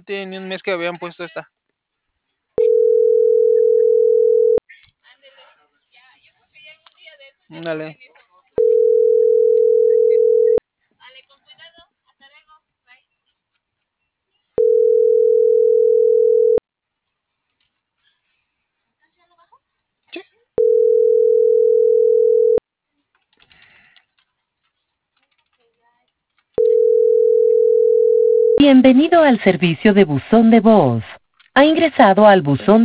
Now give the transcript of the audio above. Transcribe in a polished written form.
tiene ni un mes que habían puesto esta. Dale. Sí. Bienvenido al servicio de buzón de voz. Ha ingresado al buzón